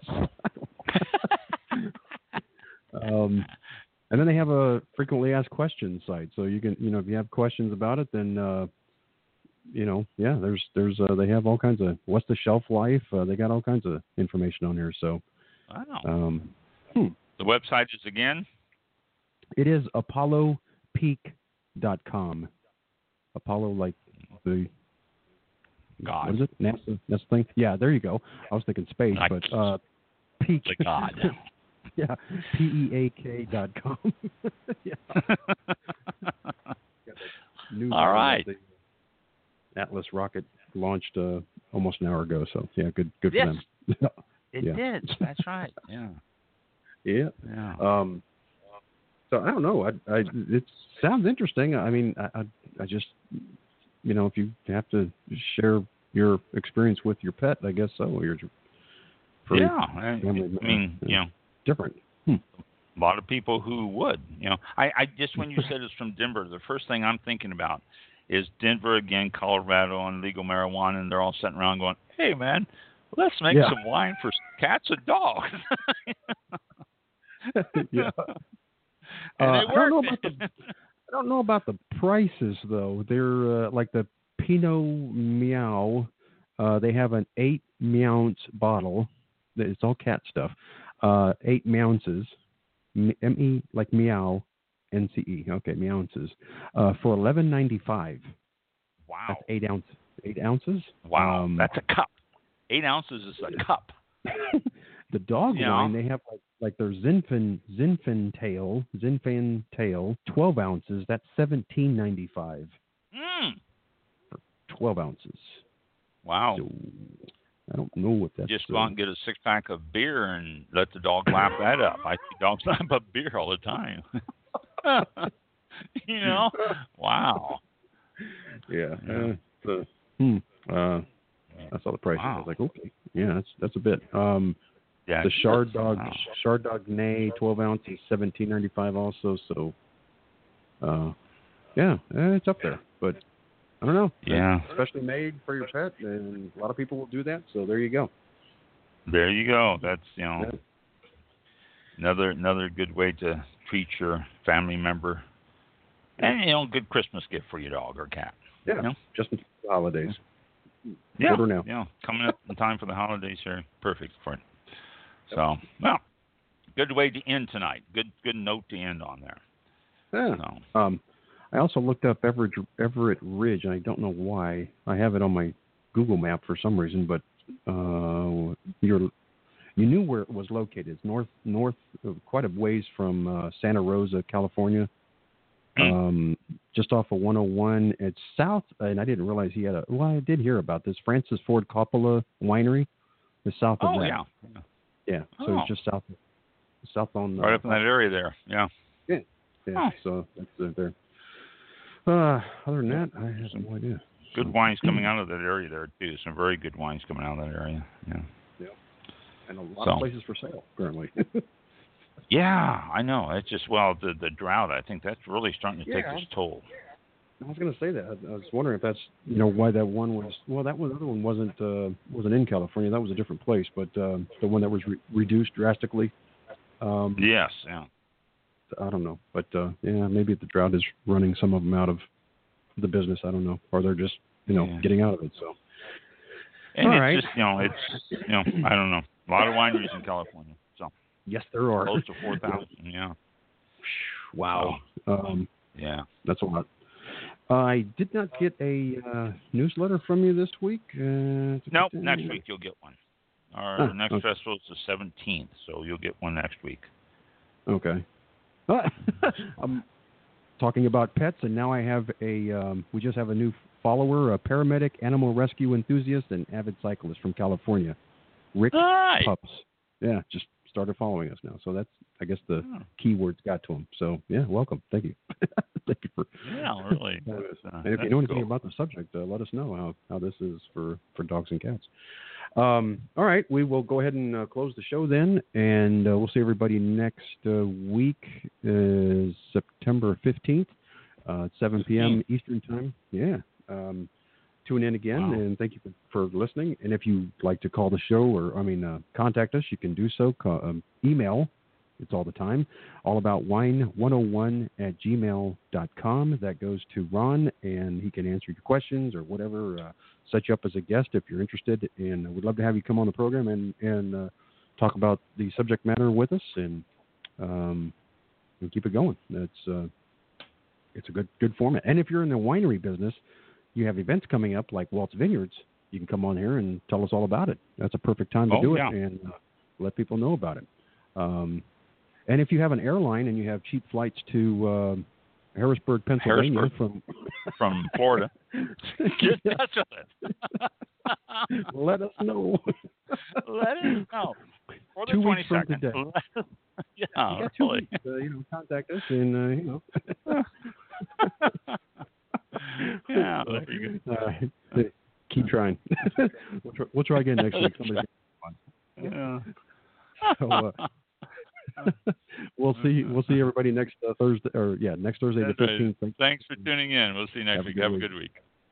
um, and then they have a frequently asked questions site, so you can, you know, if you have questions about it, then, uh, you know, yeah, there's, there's, uh, they have all kinds of what's the shelf life. Uh, they got all kinds of information on here. So, wow. um, hmm. The website is again. It is apollo peak dot com. Apollo, like the God. What is it? NASA, NASA thing? Yeah, there you go. I was thinking space, like, but uh, peak. The God. Yeah, P E A K dot com. Yeah. New All right. The Atlas rocket launched uh, almost an hour ago, so yeah, good, good yes. for them. It yeah. did. That's right. Yeah. Yeah. Yeah. Um, So I don't know. I, I, it sounds interesting. I mean, I, I, I just, you know, if you have to share your experience with your pet, I guess so. You're pretty yeah. I, I mean, you know, different. Hmm. A lot of people who would, you know, I, I just when you said it's from Denver, the first thing I'm thinking about is Denver again, Colorado, and legal marijuana, and they're all sitting around going, "Hey, man, let's make yeah. some wine for cats and dogs." Yeah. Uh, I don't know about the I don't know about the prices though. They're uh, like the Pinot Meow. Uh, they have an eight ounce bottle. It's all cat stuff. Uh, eight ounces. M E like meow. N C E. Okay, me ounces. Uh, for eleven ninety five. Wow. That's eight ounces. Eight ounces. Wow. Um, That's a cup. Eight ounces is a cup. The dog You line, know? they have like like their Zinfin Zinfandel Zinfandel twelve ounces. That's seventeen ninety five. Mm. For twelve ounces. Wow. So, I don't know what that's. Just go uh, out and get a six pack of beer and let the dog lap that up. I see dogs lap up beer all the time. You know? Wow. Yeah. Yeah. Uh, so, hmm. Uh, I saw the price. Wow. I was like, okay, yeah, that's that's a bit. Um, Yeah. the Shard Dog Wow. Shard Dog Nay twelve ounces, seventeen ninety five also. So, uh, yeah, eh, it's up there. But I don't know. Yeah. It's especially made for your pet, and a lot of people will do that. So there you go. There you go. That's, you know, Yeah. another another good way to treat your family member. And, you know, good Christmas gift for your dog or cat. Yeah, You know? just in the holidays. Yeah. Order now. Yeah. Coming up in time for the holidays here. Perfect for it. So, well, good way to end tonight. Good good note to end on there. Yeah. So, Um, I also looked up Everett, Everett Ridge, and I don't know why. I have it on my Google map for some reason, but uh, you're, you knew where it was located. It's north, north, uh, quite a ways from uh, Santa Rosa, California, um, just off of one oh one. It's south, and I didn't realize he had a. Well, I did hear about this. Francis Ford Coppola Winery is south of oh, that. yeah. Yeah, so Oh. it's just south, south on. Right uh, up in that area there. Yeah. Yeah, yeah. Oh. So that's uh, there. Uh, other than that, I have no idea. Good So- wines coming out of that area there, too. Some very good wines coming out of that area. Yeah. Yeah, and a lot So. of places for sale currently. Yeah, I know. It's just, well, the the drought, I think that's really starting to take Yeah. its toll. I was going to say that. I, I was wondering if that's you know why that one was. Well, that one, other one wasn't uh, wasn't in California. That was a different place, but uh, the one that was re- reduced drastically. Um, Yes, yeah. I don't know, but uh, yeah, maybe the drought is running some of them out of the business. I don't know, or they're just you know Yeah. getting out of it. So. And All it's right. just, you know, it's, you know, I don't know. A lot of wineries in California. So Yes, there are. close to four thousand, yeah. Wow. Um, Yeah. That's a lot. I did not get a uh, newsletter from you this week. Uh, Nope, next week you'll get one. Our Ah, next okay. festival is the seventeenth, so you'll get one next week. Okay. I'm talking about pets, and now I have a. Um, we just have a new follower, a paramedic, animal rescue enthusiast, and avid cyclist from California, Rick Hi. Pups. Yeah, just started following us now. So that's, I guess, the Oh. keywords got to him. So yeah, welcome. Thank you. Thank you for. Yeah, really. Uh, That's, uh, and if you that's know anything cool. about the subject, uh, let us know how, how this is for, for dogs and cats. Um, all right, we will go ahead and uh, close the show then, and uh, we'll see everybody next uh, week, uh, September fifteenth, uh, at seven p.m. Eastern Time. Yeah. Um, tune in again, Wow. and thank you for, for listening. And if you'd like to call the show or, I mean, uh, contact us, you can do so. Call, um, email. It's all the time. All about wine one oh one at gmail dot com. That goes to Ron, and he can answer your questions or whatever. Uh, set you up as a guest if you're interested. And we'd love to have you come on the program and, and uh, talk about the subject matter with us and, um, and keep it going. That's uh, it's a good good format. And if you're in the winery business, you have events coming up like Walt's Vineyards. You can come on here and tell us all about it. That's a perfect time to Oh, do yeah. it and uh, let people know about it. Um, and if you have an airline and you have cheap flights to uh, Harrisburg, Pennsylvania, Harrisburg. from From Florida. Get in touch with it. let us know. Let us know. For the Two weeks from twenty-second. today. yeah, You got two really. weeks, uh, you know, contact us and uh, you know. Yeah, very good. All right. Keep trying. we'll, try, we'll try again next week. Somebody's Yeah. So, uh, we'll see. We'll see everybody next uh, Thursday, or yeah, next Thursday That's the right. fifteenth. Thank Thanks for tuning in. We'll see you next Have a week. good Have a week. good week.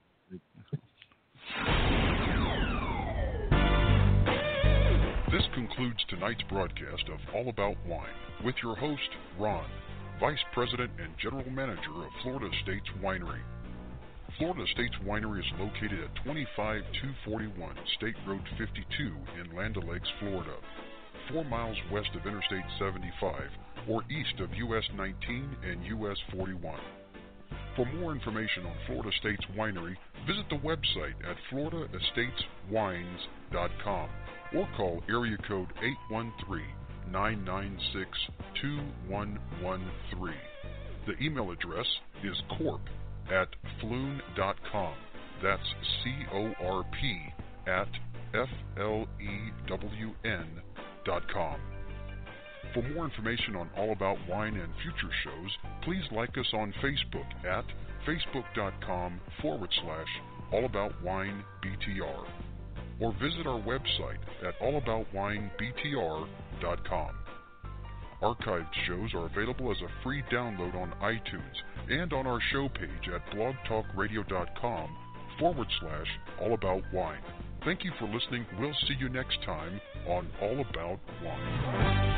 This concludes tonight's broadcast of All About Wine with your host, Ron, Vice President and General Manager of Florida Estates Winery. Florida Estates Winery is located at twenty-five two forty-one State Road fifty-two in Land O'Lakes, Florida. four miles west of Interstate seventy-five or east of U S nineteen and U S forty-one. For more information on Florida Estates Winery, visit the website at florida estates wines dot com or call area code eight one three, nine nine six, two one one three. The email address is corp at floon dot com. That's C O R P at F L E W N dot com. For more information on All About Wine and future shows, please like us on Facebook at facebook.com forward slash allaboutwinebtr or visit our website at allaboutwinebtr dot com. Archived shows are available as a free download on iTunes and on our show page at blogtalkradio.com forward slash allaboutwine. Thank you for listening. We'll see you next time on All About Wine.